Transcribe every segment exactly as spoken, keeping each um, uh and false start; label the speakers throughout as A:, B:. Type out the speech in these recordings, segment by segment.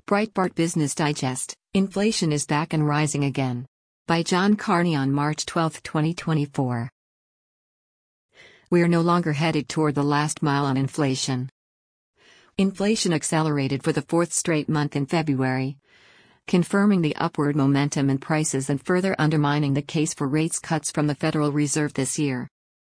A: Breitbart Business Digest, Inflation is Back and Rising Again. By John Carney on March twelfth, twenty twenty-four. We are no longer headed toward the last mile on inflation. Inflation accelerated for the fourth straight month in February, confirming the upward momentum in prices and further undermining the case for rates cuts from the Federal Reserve this year.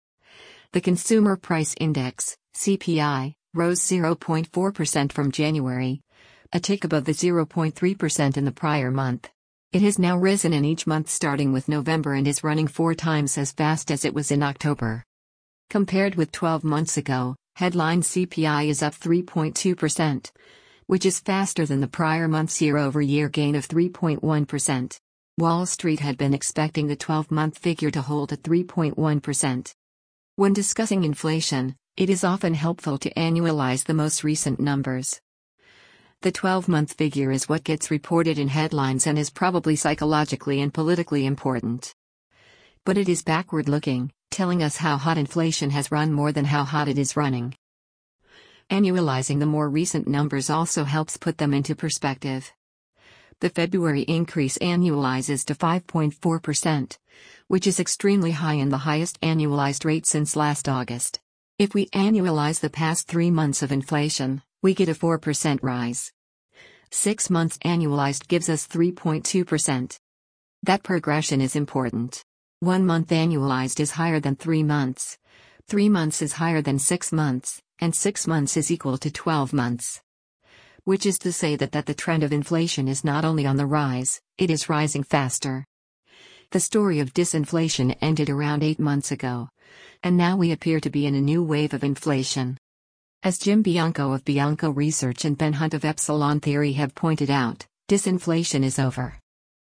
A: The Consumer Price Index, C P I, rose zero point four percent from January, a tick above the zero point three percent in the prior month. It has now risen in each month starting with November and is running four times as fast as it was in October. Compared with twelve months ago, headline C P I is up three point two percent, which is faster than the prior month's year-over-year gain of three point one percent. Wall Street had been expecting the twelve-month figure to hold at three point one percent. When discussing inflation, it is often helpful to annualize the most recent numbers. The twelve-month figure is what gets reported in headlines and is probably psychologically and politically important. But it is backward-looking, telling us how hot inflation has run more than how hot it is running. Annualizing the more recent numbers also helps put them into perspective. The February increase annualizes to five point four percent, which is extremely high and the highest annualized rate since last August. If we annualize the past three months of inflation, we get a four percent rise. Six months annualized gives us three point two percent. That progression is important. One month annualized is higher than three months. Three months is higher than six months, and six months is equal to twelve months. Which is to say that, that the trend of inflation is not only on the rise, it is rising faster. The story of disinflation ended around eight months ago, and now we appear to be in a new wave of inflation. As Jim Bianco of Bianco Research and Ben Hunt of Epsilon Theory have pointed out, disinflation is over.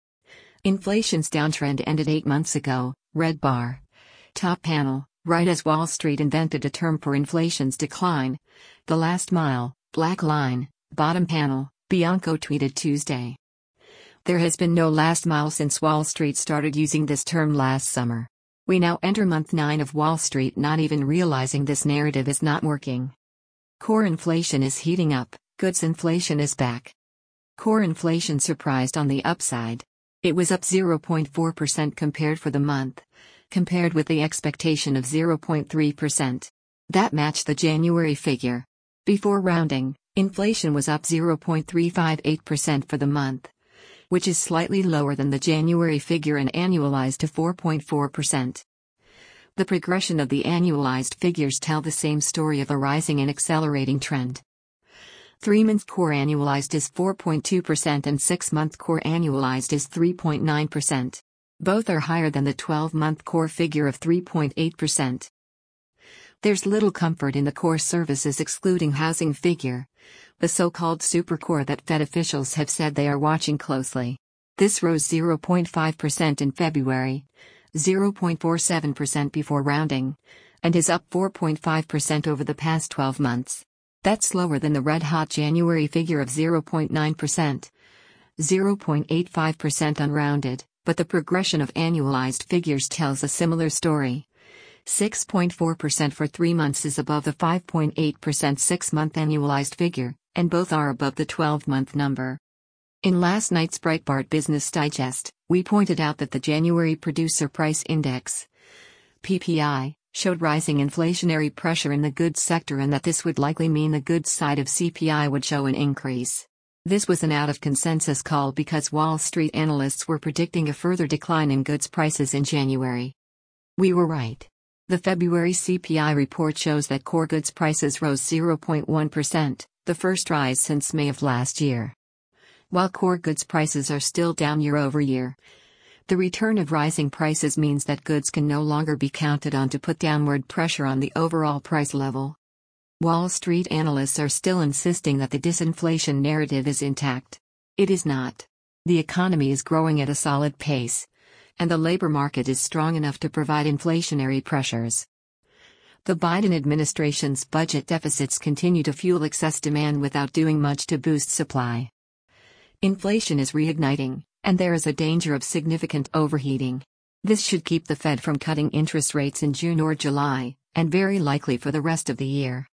A: Inflation's downtrend ended eight months ago, red bar. Top panel, right as Wall Street invented a term for inflation's decline. The last mile, black line, bottom panel, Bianco tweeted Tuesday. There has been no last mile since Wall Street started using this term last summer. We now enter month nine of Wall Street not even realizing this narrative is not working. Core inflation is heating up, goods inflation is back. Core inflation surprised on the upside. It was up zero point four percent compared for the month, compared with the expectation of zero point three percent. That matched the January figure. Before rounding, inflation was up zero point three five eight percent for the month, which is slightly lower than the January figure and annualized to four point four percent. The progression of the annualized figures tell the same story of a rising and accelerating trend. Three-month core annualized is four point two percent and six-month core annualized is three point nine percent. Both are higher than the twelve-month core figure of three point eight percent. There's little comfort in the core services excluding housing figure, the so-called supercore that Fed officials have said they are watching closely. This rose zero point five percent in February, zero point four seven percent before rounding, and is up four point five percent over the past twelve months. That's lower than the red-hot January figure of zero point nine percent, zero point eight five percent unrounded, but the progression of annualized figures tells a similar story. six point four percent for three months is above the five point eight percent six-month annualized figure, and both are above the twelve-month number. In last night's Breitbart Business Digest, we pointed out that the January Producer Price Index, P P I, showed rising inflationary pressure in the goods sector and that this would likely mean the goods side of C P I would show an increase. This was an out-of-consensus call because Wall Street analysts were predicting a further decline in goods prices in January. We were right. The February C P I report shows that core goods prices rose zero point one percent, the first rise since May of last year. While core goods prices are still down year over year, the return of rising prices means that goods can no longer be counted on to put downward pressure on the overall price level. Wall Street analysts are still insisting that the disinflation narrative is intact. It is not. The economy is growing at a solid pace, and the labor market is strong enough to provide inflationary pressures. The Biden administration's budget deficits continue to fuel excess demand without doing much to boost supply. Inflation is reigniting, and there is a danger of significant overheating. This should keep the Fed from cutting interest rates in June or July, and very likely for the rest of the year.